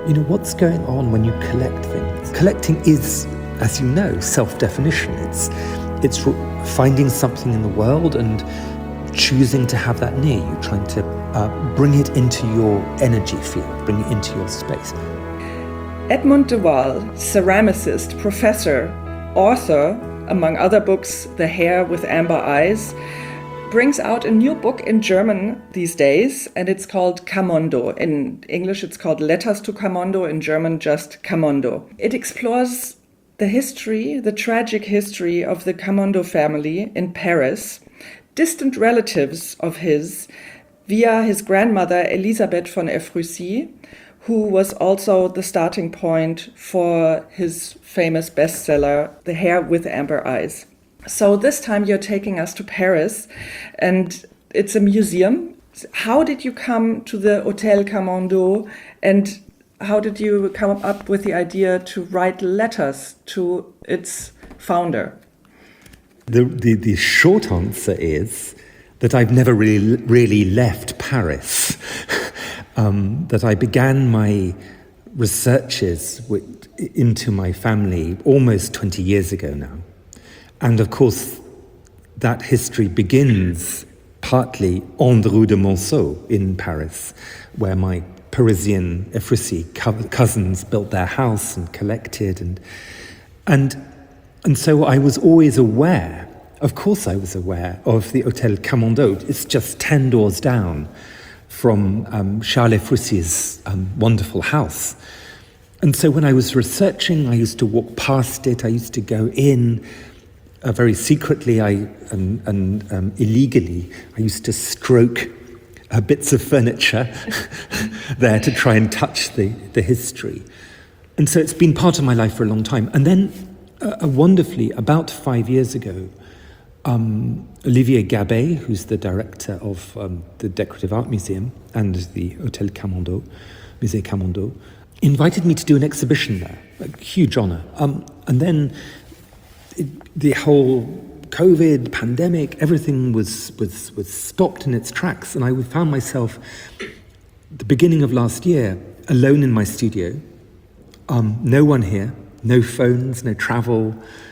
You know, what's going on when you collect things? Collecting is, as you know, self-definition. It's finding something in the world and choosing to have that near you, trying to bring it into your energy field, bring it into your space. Edmund de Waal, ceramicist, professor, author, among other books, The Hare with Amber Eyes, brings out a new book in German these days, and it's called Camondo. In English, it's called Letters to Camondo. In German, just Camondo. It explores the history, the tragic history of the Camondo family in Paris, distant relatives of his, via his grandmother, Elisabeth von Ephrussi, who was also the starting point for his famous bestseller, The Hare with Amber Eyes. So this time you're taking us to Paris, and it's a museum. How did you come to the Hotel Camondo, and how did you come up with the idea to write letters to its founder? The short answer is that I've never really left Paris. That I began my researches into my family almost 20 years ago now. And of course, that history begins partly on the Rue de Monceau in Paris, where my Parisian Ephrussi cousins built their house and collected. And so I was always aware, of course I was aware, of the Hotel Camondo. It's just 10 doors down from Charles Epphrussi's wonderful house. And so when I was researching, I used to walk past it, I used to go in, very secretly and illegally, I used to stroke bits of furniture there to try and touch the history. And so it's been part of my life for a long time. And then, wonderfully, about 5 years ago, Olivier Gabet, who's the director of the Decorative Art Museum and the Hotel Camondo, Musée Camondo, invited me to do an exhibition there, a huge honor. And then the whole COVID pandemic, everything was stopped in its tracks, and I found myself at the beginning of last year alone in my studio, no one here, no phones, no travel,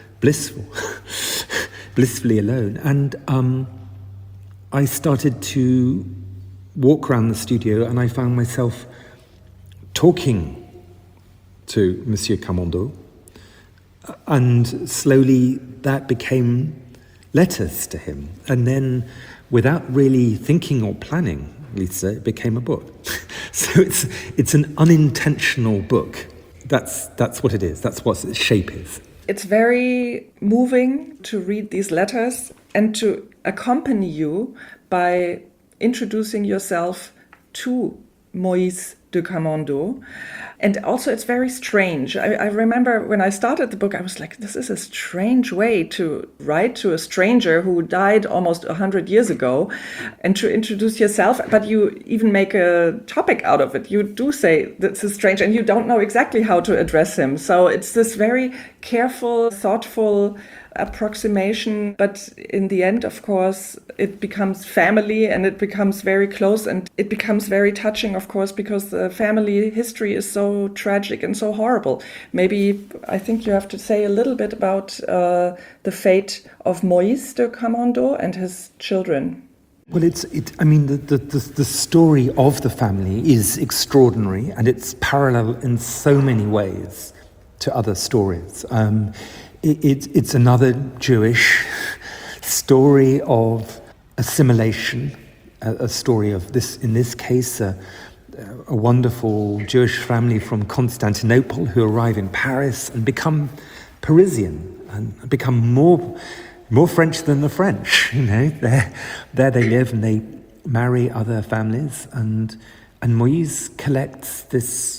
blissfully alone. And I started to walk around the studio, and I found myself talking to Monsieur Camondo. And slowly that became letters to him. And then, without really thinking or planning, Lisa, it became a book. So it's an unintentional book. That's what it is. That's what its shape is. It's very moving to read these letters and to accompany you by introducing yourself to Moïse de Camondo. And also it's very strange. I remember when I started the book, I was like, this is a strange way to write to a stranger who died almost 100 years ago and to introduce yourself, but you even make a topic out of it. You do say this is strange and you don't know exactly how to address him. So it's this very careful, thoughtful approximation, but in the end, of course, it becomes family and it becomes very close and it becomes very touching, of course, because the family history is so tragic and so horrible. Maybe I think you have to say a little bit about the fate of Moïse de Camondo and his children. Well, the story of the family is extraordinary, and it's parallel in so many ways to other stories. It's another Jewish story of assimilation, a story of this, in this case, a wonderful Jewish family from Constantinople who arrive in Paris and become Parisian and become more French than the French. You know, there they live and they marry other families, and Moïse collects this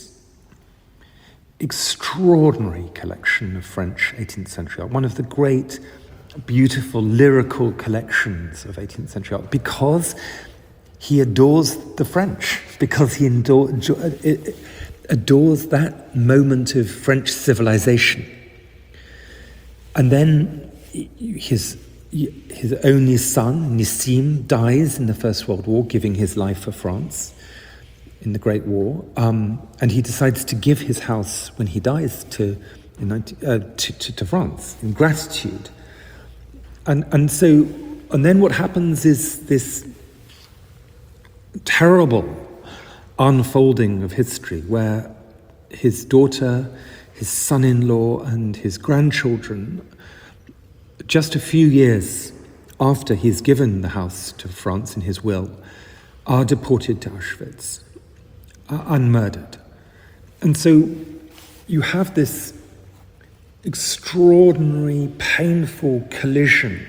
extraordinary collection of French 18th century art, one of the great, beautiful, lyrical collections of 18th century art, because he adores the French, because he adores that moment of French civilization. And then his only son, Nissim, dies in the First World War, giving his life for France. in the Great War, and he decides to give his house when he dies to France in gratitude. And then what happens is this terrible unfolding of history where his daughter, his son-in-law, and his grandchildren, just a few years after he's given the house to France in his will, are deported to Auschwitz, unmurdered. And so you have this extraordinary, painful collision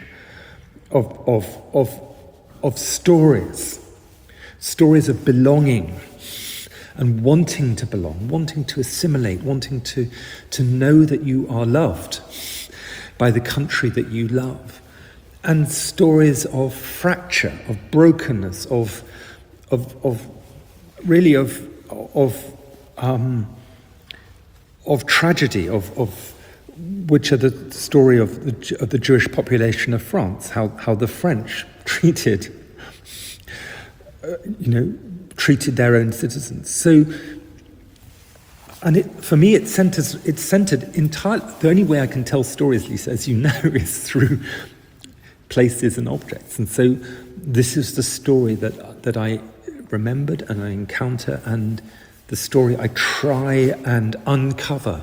of stories of belonging and wanting to belong, wanting to assimilate, wanting to know that you are loved by the country that you love, and stories of fracture, of brokenness, of tragedy, of which are the story of the Jewish population of France, how the French treated their own citizens. So, and for me, it's centered entirely. The only way I can tell stories, Lisa, as you know, is through places and objects. And so, this is the story that I remembered and I encounter, and the story I try and uncover,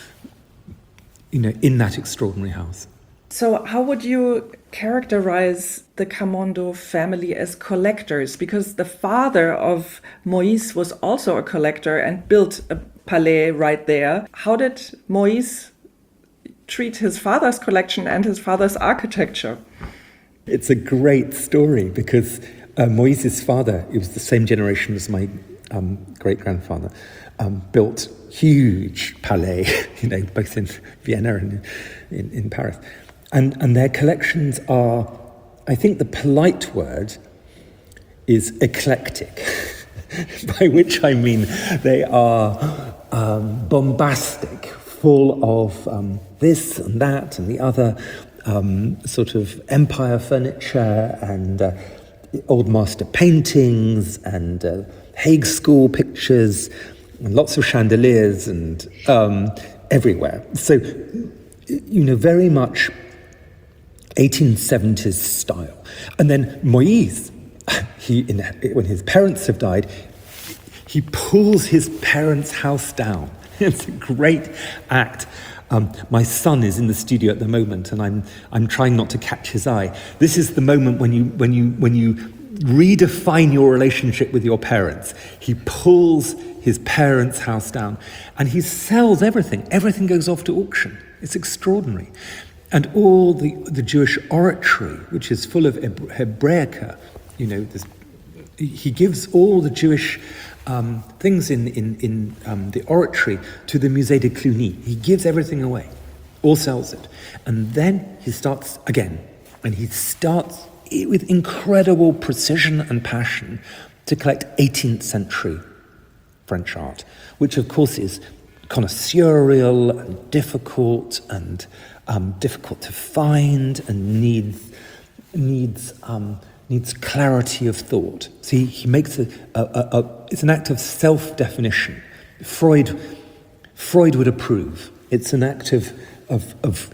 in that extraordinary house. So how would you characterize the Camondo family as collectors? Because the father of Moïse was also a collector and built a palais right there. How did Moïse treat his father's collection and his father's architecture? It's a great story because Moïse's father, it was the same generation as my great-grandfather, built huge palais, both in Vienna and in Paris. And their collections are, I think the polite word is eclectic, by which I mean they are bombastic, full of this and that and the other, sort of empire furniture and old master paintings and Hague School pictures and lots of chandeliers and everywhere. So, very much 1870s style. And then Moïse, when his parents have died, he pulls his parents' house down. It's a great act. My son is in the studio at the moment, and I'm trying not to catch his eye. This is the moment when you redefine your relationship with your parents. He pulls his parents' house down, and he sells everything. Everything goes off to auction. It's extraordinary. And all the Jewish oratory, which is full of Hebraica, he gives all the Jewish things in the oratory to the Musée de Cluny. He gives everything away, all sells it. And then he starts again, and he starts with incredible precision and passion to collect 18th century French art, which of course is connoisseurial and difficult to find and needs clarity of thought. So he makes it's an act of self-definition. Freud would approve. It's an act of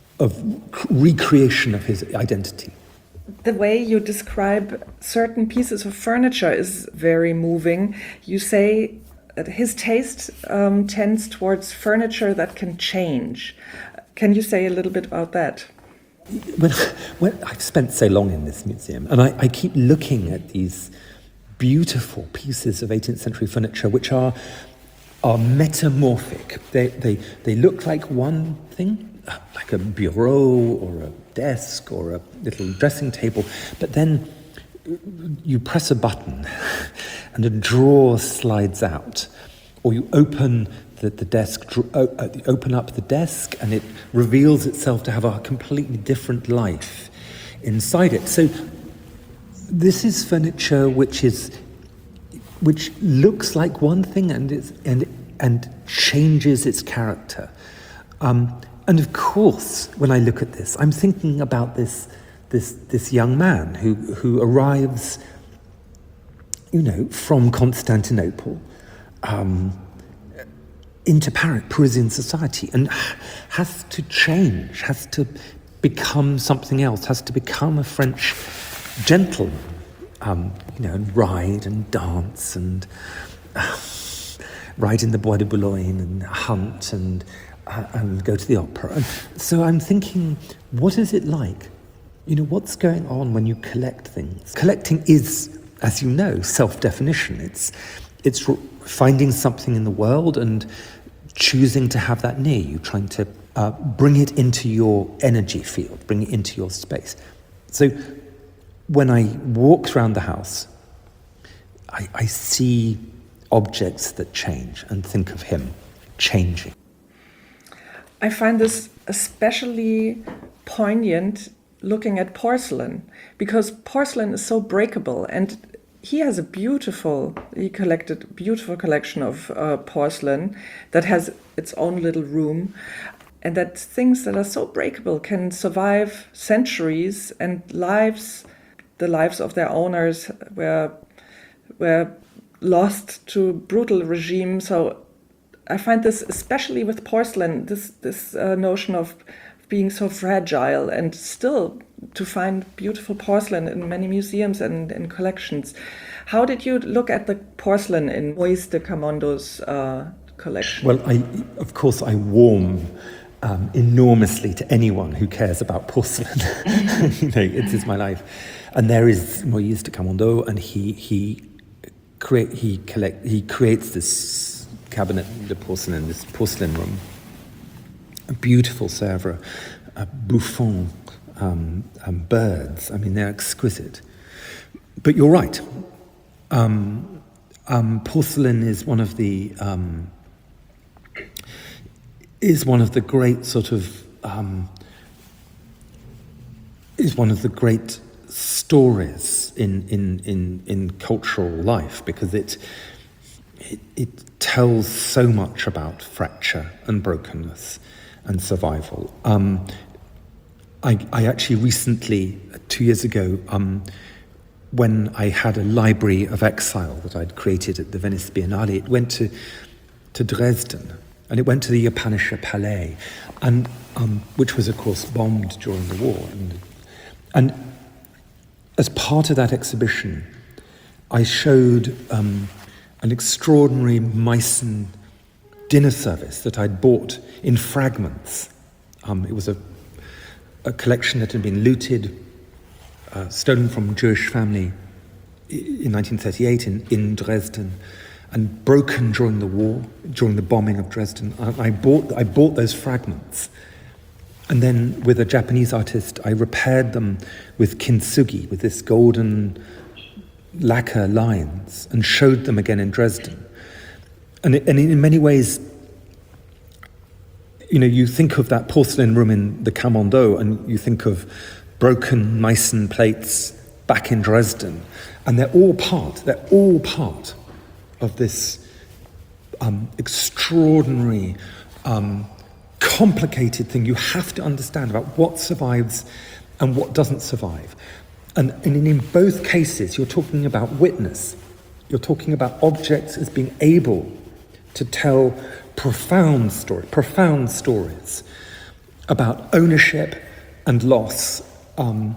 recreation of his identity. The way you describe certain pieces of furniture is very moving. You say that his taste tends towards furniture that can change. Can you say a little bit about that? When I've spent so long in this museum, and I keep looking at these beautiful pieces of 18th century furniture, which are metamorphic. They look like one thing, like a bureau or a desk or a little dressing table, but then you press a button and a drawer slides out, or you open the desk, open up the desk, and it reveals itself to have a completely different life inside it. So this is furniture which looks like one thing and changes its character. And of course, when I look at this, I'm thinking about this young man who arrives from Constantinople into Parisian society, and has to change, has to become something else, has to become a French gentleman, and ride and dance and ride in the Bois de Boulogne and hunt and go to the opera. And so I'm thinking, what is it like? What's going on when you collect things? Collecting is, as you know, self-definition. It's finding something in the world and choosing to have that near you, trying to bring it into your energy field, bring it into your space. So when I walk around the house, I see objects that change and think of him changing. I find this especially poignant looking at porcelain, because porcelain is so breakable, and he collected a beautiful collection of porcelain that has its own little room, and that things that are so breakable can survive centuries, and the lives of their owners were lost to brutal regimes. So I find this, especially with porcelain, this notion of being so fragile, and still to find beautiful porcelain in many museums and in collections. How did you look at the porcelain in Moïse de Camondo's collection? Well, of course I warm enormously to anyone who cares about porcelain. It is my life. And there is Moïse de Camondo, and he creates this cabinet de porcelain, this porcelain room, a beautiful Sèvres, bouffons, birds. They're exquisite. But you're right. Porcelain is one of the great stories in cultural life, because it tells so much about fracture and brokenness and survival. I actually recently, 2 years ago, when I had a library of exile that I'd created at the Venice Biennale, it went to Dresden, and it went to the Japanische Palais, and which was, of course, bombed during the war. And as part of that exhibition, I showed an extraordinary Meissen dinner service that I'd bought in fragments. It was a collection that had been looted, stolen from a Jewish family in 1938 in Dresden, and broken during the war, during the bombing of Dresden. I bought those fragments, and then with a Japanese artist, I repaired them with kintsugi, with this golden lacquer lines, and showed them again in Dresden. And in many ways, you think of that porcelain room in the Camondo, and you think of broken Meissen plates back in Dresden, and they're all part of this extraordinary, complicated thing you have to understand about what survives and what doesn't survive. And in both cases, you're talking about witness. You're talking about objects as being able to tell profound stories about ownership and loss. And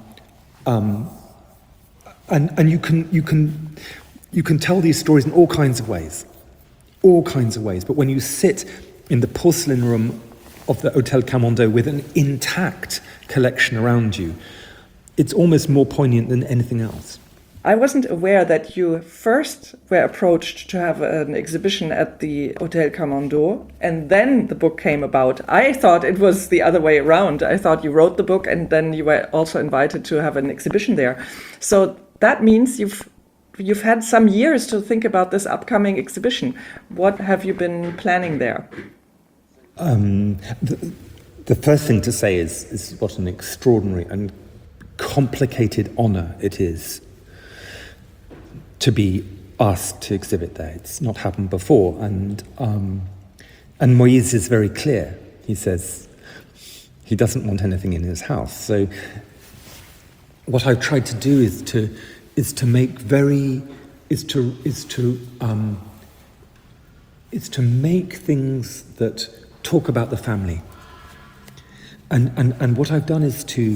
you can tell these stories in all kinds of ways. But when you sit in the porcelain room of the Hôtel Camondo with an intact collection around you, it's almost more poignant than anything else. I wasn't aware that you first were approached to have an exhibition at the Hôtel Camondo, and then the book came about. I thought it was the other way around. I thought you wrote the book and then you were also invited to have an exhibition there. So that means you've had some years to think about this upcoming exhibition. What have you been planning there? The first thing to say is what an extraordinary and complicated honor it is to be asked to exhibit there. It's not happened before, and Moïse is very clear. He says he doesn't want anything in his house. So what I've tried to do is to make very is to make things that talk about the family. And what I've done is to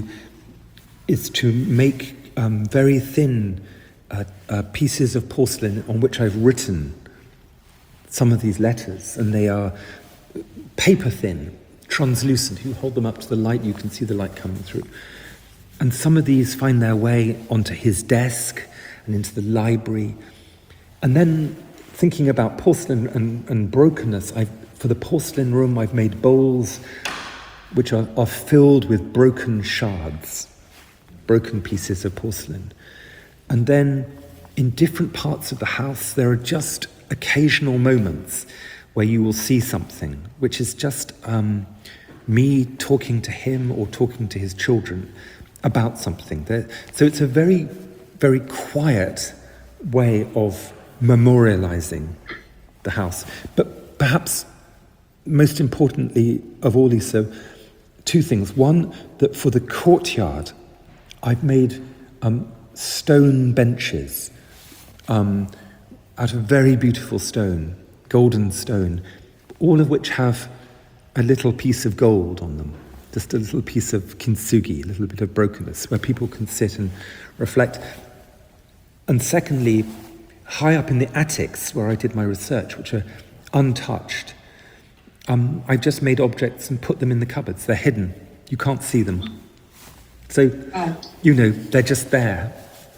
make very thin pieces of porcelain on which I've written some of these letters, and they are paper thin, translucent. You hold them up to the light, you can see the light coming through. And some of these find their way onto his desk and into the library. And then, thinking about porcelain and brokenness, for the porcelain room I've made bowls which are filled with broken shards, broken pieces of porcelain. And then in different parts of the house there are just occasional moments where you will see something which is just me talking to him or talking to his children about something. So it's a very, very quiet way of memorializing the house. But perhaps most importantly of all, Lisa, two things. One, that for the courtyard, I've made stone benches out of very beautiful stone, golden stone, all of which have a little piece of gold on them, just a little piece of kintsugi, a little bit of brokenness, where people can sit and reflect. And secondly, high up in the attics where I did my research, which are untouched, I've just made objects and put them in the cupboards. They're hidden. You can't see them. So, they're just there.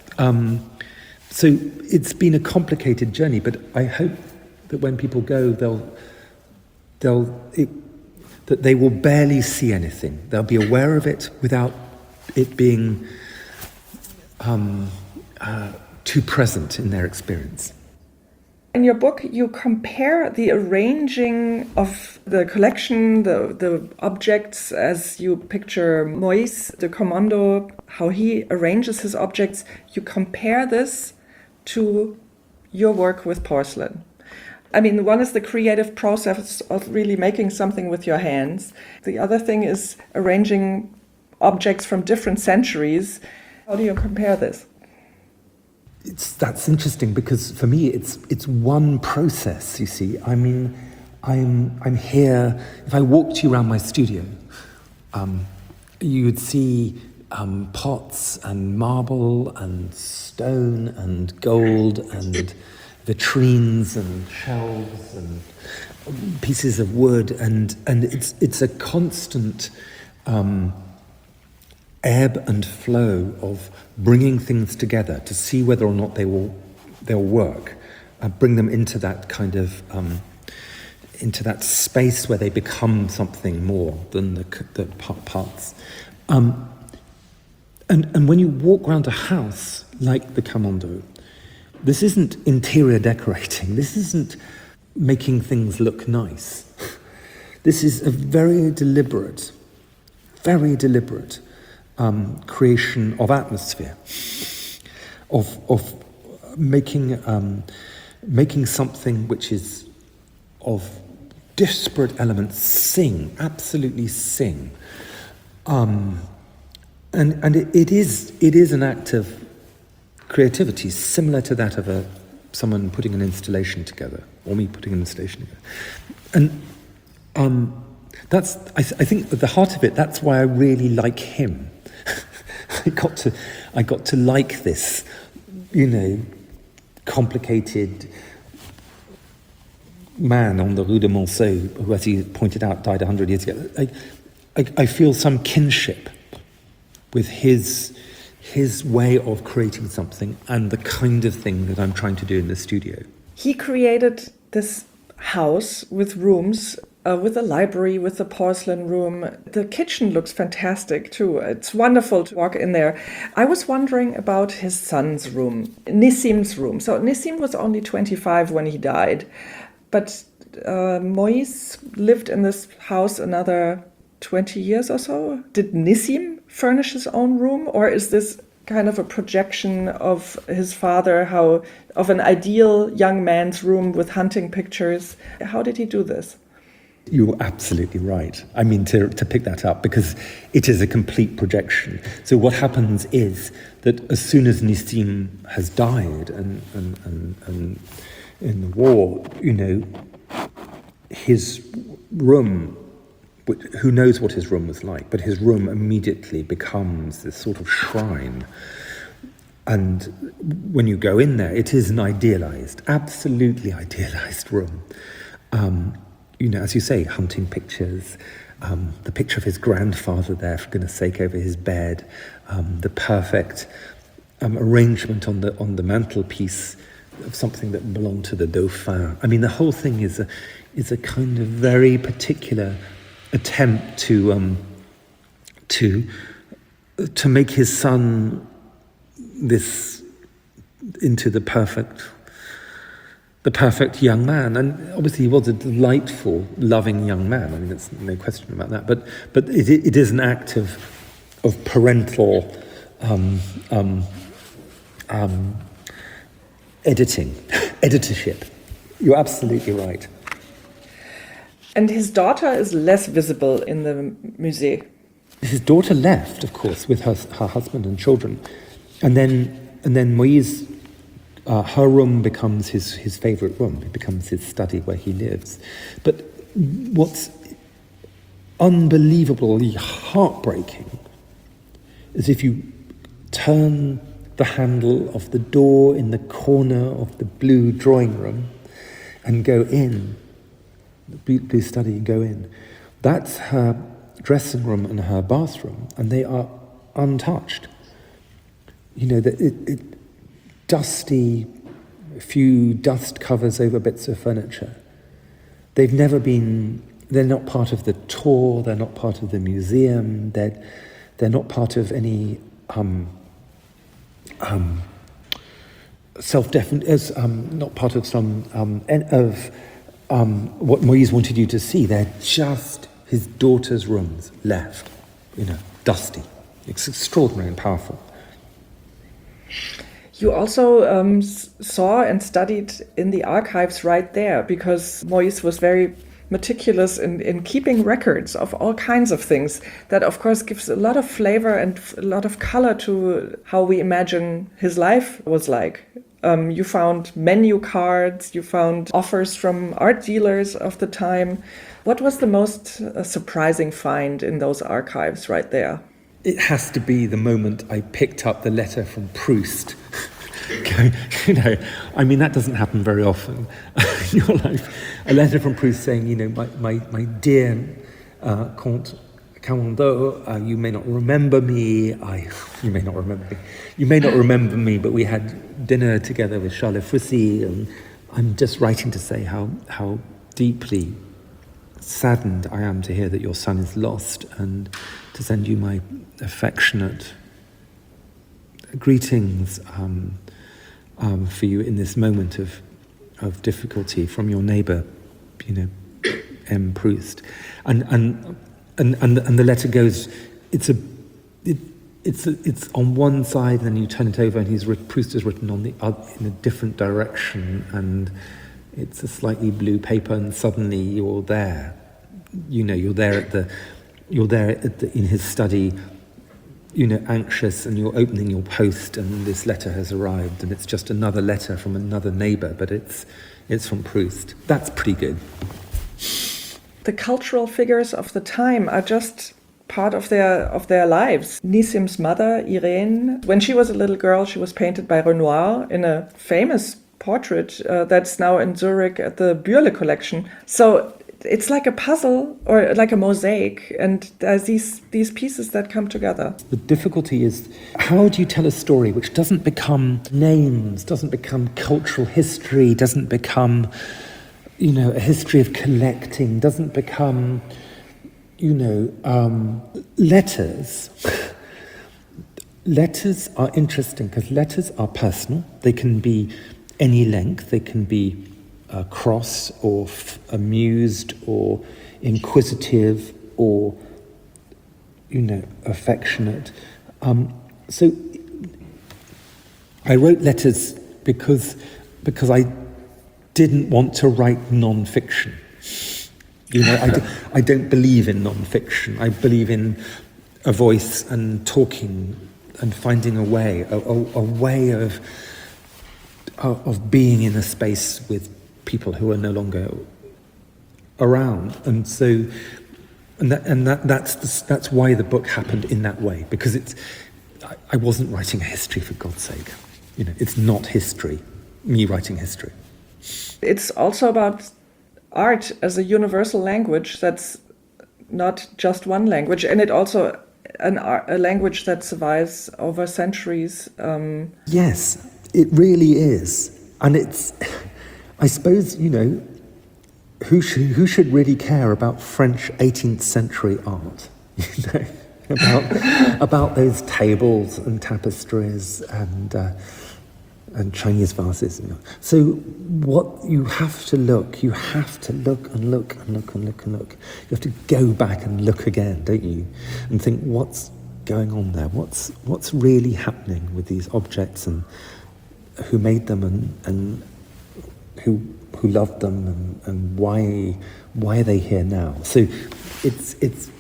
So it's been a complicated journey, but I hope that when people go, that they will barely see anything. They'll be aware of it without it being too present in their experience. In your book, you compare the arranging of the collection, the objects, as you picture Moïse de Camondo, how he arranges his objects. You compare this to your work with porcelain. I mean, one is the creative process of really making something with your hands. The other thing is arranging objects from different centuries. How do you compare this? That's interesting, because for me it's one process, you see. I mean, I'm here. If I walked you around my studio, you would see pots and marble and stone and gold and vitrines and shelves and pieces of wood, and it's a constant ebb and flow of bringing things together to see whether or not they'll work, bring them into that kind of into that space where they become something more than the parts. And when you walk around a house like the Camondo, this isn't interior decorating. This isn't making things look nice. This is a very deliberate creation of atmosphere, of making something which is of disparate elements absolutely sing. And it is an act of creativity similar to that of someone putting an installation together, or me putting an installation together. And that's, I think at the heart of it, that's why I really like him. I got to like this, complicated man on the Rue de Monceau, who, as he pointed out, died 100 years ago. I feel some kinship with his way of creating something and the kind of thing that I'm trying to do in the studio. He created this house with rooms, with a library, with the porcelain room. The kitchen looks fantastic too. It's wonderful to walk in there. I was wondering about his son's room, Nissim's room. So Nissim was only 25 when he died, but Moïse lived in this house another 20 years or so. Did Nissim furnish his own room, or is this kind of a projection of his father, of an ideal young man's room with hunting pictures? How did he do this? You're absolutely right. I mean, to pick that up, because it is a complete projection. So what happens is that as soon as Nissim has died and in the war, his room, who knows what his room was like, but his room immediately becomes this sort of shrine. And when you go in there, it is an idealized, absolutely idealized room. As you say, hunting pictures, the picture of his grandfather there, for goodness sake, over his bed, the perfect arrangement on the mantelpiece of something that belonged to the Dauphin. I mean, the whole thing is a kind of very particular attempt to make his son into the perfect young man. And obviously he was a delightful, loving young man. I mean, there's no question about that. But it is an act of parental editorship. You're absolutely right. And his daughter is less visible in the musée. His daughter left, of course, with her husband and children. And then Moïse, her room becomes his favorite room. It becomes his study where he lives. But what's unbelievably heartbreaking is if you turn the handle of the door in the corner of the blue drawing room and go in, the blue study, and go in. That's her dressing room and her bathroom, and they are untouched. Dusty, a few dust covers over bits of furniture. They're not part of the tour, they're not part of the museum, they're not part of any not part of what Moïse wanted you to see. They're just his daughter's rooms left, dusty. It's extraordinary and powerful. You also saw and studied in the archives right there, because Moïse was very meticulous in keeping records of all kinds of things. That, of course, gives a lot of flavor and a lot of color to how we imagine his life was like. You found menu cards, you found offers from art dealers of the time. What was the most surprising find in those archives right there? It has to be the moment I picked up the letter from Proust. I mean, that doesn't happen very often in your life. A letter from Proust saying, my dear Comte Camondo, you may not remember me. You may not remember me, but we had dinner together with Charles Foussy, and I'm just writing to say how deeply saddened I am to hear that your son is lost, and to send you my affectionate greetings for you in this moment of difficulty from your neighbour, M. Proust, and the letter goes. It's on one side, and then you turn it over, and Proust has written on the other in a different direction, and it's a slightly blue paper, and suddenly you're there. You're there in his study, anxious, and you're opening your post, and this letter has arrived, and it's just another letter from another neighbour, but it's from Proust. That's pretty good. The cultural figures of the time are just part of their lives. Nissim's mother, Irene, when she was a little girl, she was painted by Renoir in a famous portrait that's now in Zurich at the Bürle collection. So it's like a puzzle or like a mosaic, and there's these pieces that come together. The difficulty is, how do you tell a story which doesn't become names, doesn't become cultural history, doesn't become, a history of collecting, doesn't become, letters. Letters are interesting because letters are personal. They can be any length. They can be cross or amused or inquisitive or, affectionate. So I wrote letters because I didn't want to write non-fiction. You know, I don't believe in non-fiction. I believe in a voice and talking and finding a way of being in a space with people who are no longer around. And so, that's why the book happened in that way, because I wasn't writing a history, for God's sake. You know, it's not history, me writing history. It's also about art as a universal language that's not just one language, and it also a language that survives over centuries. Yes, it really is. And it's, I suppose, you know, who should really care about French 18th century art? You know, about those tables and tapestries and Chinese vases. You know. So what you have to look and look. You have to go back and look again, don't you? And think, what's going on there? What's really happening with these objects, and who made them, and who loved them, and why are they here now? So it's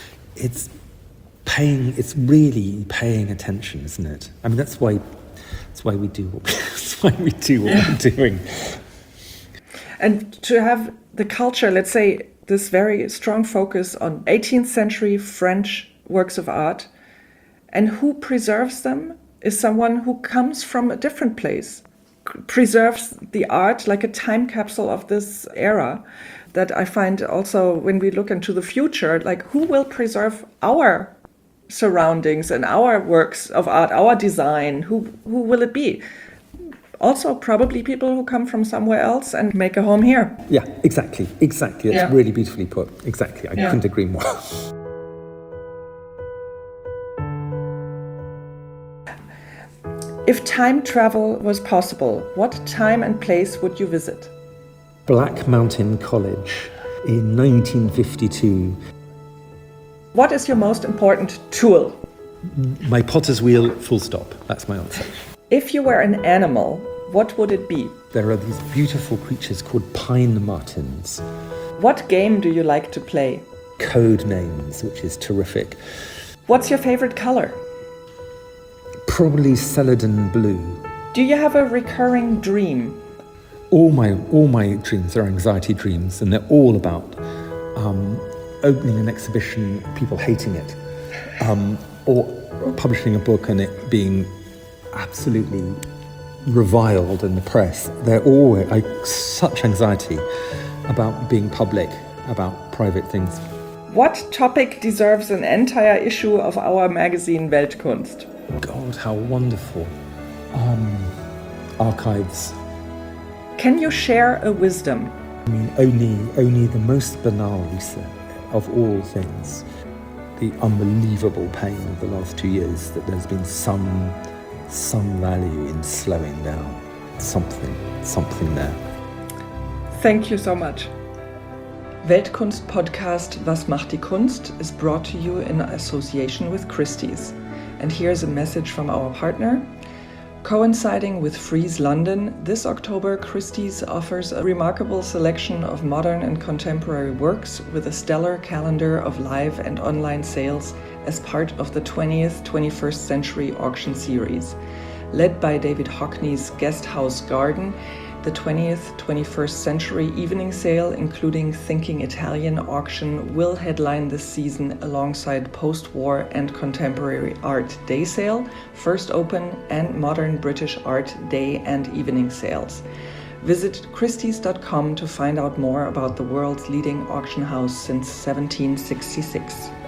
really paying attention, isn't it? I mean, that's why we do what we're doing. And to have the culture, let's say, this very strong focus on 18th century French works of art, and who preserves them is someone who comes from a different place, preserves the art like a time capsule of this era. That I find also, when we look into the future, like, who will preserve our surroundings and our works of art, our design? Who will it be? Also, probably people who come from somewhere else and make a home here. Yeah, exactly. That's really beautifully put. Exactly. I couldn't agree more. If time travel was possible, what time and place would you visit? Black Mountain College in 1952. What is your most important tool? My potter's wheel, full stop. That's my answer. If you were an animal, what would it be? There are these beautiful creatures called pine martens. What game do you like to play? Code Names, which is terrific. What's your favorite color? Probably celadon blue. Do you have a recurring dream? All my dreams are anxiety dreams, and they're all about opening an exhibition, people hating it, or publishing a book and it being absolutely reviled in the press. They're all such anxiety about being public, about private things. What topic deserves an entire issue of our magazine Weltkunst? God, how wonderful. Archives. Can you share a wisdom? I mean, only the most banal of all things. The unbelievable pain of the last 2 years, that there's been some value in slowing down. Something there. Thank you so much. Weltkunst podcast Was macht die Kunst is brought to you in association with Christie's. And here's a message from our partner. Coinciding with Frieze London, this October Christie's offers a remarkable selection of modern and contemporary works with a stellar calendar of live and online sales as part of the 20th 21st Century Auction Series. Led by David Hockney's Guest House Garden, the 20th 21st Century Evening Sale, including Thinking Italian auction, will headline this season alongside Post-War and Contemporary Art Day Sale, First Open, and Modern British Art Day and Evening Sales. Visit Christie's.com to find out more about the world's leading auction house since 1766.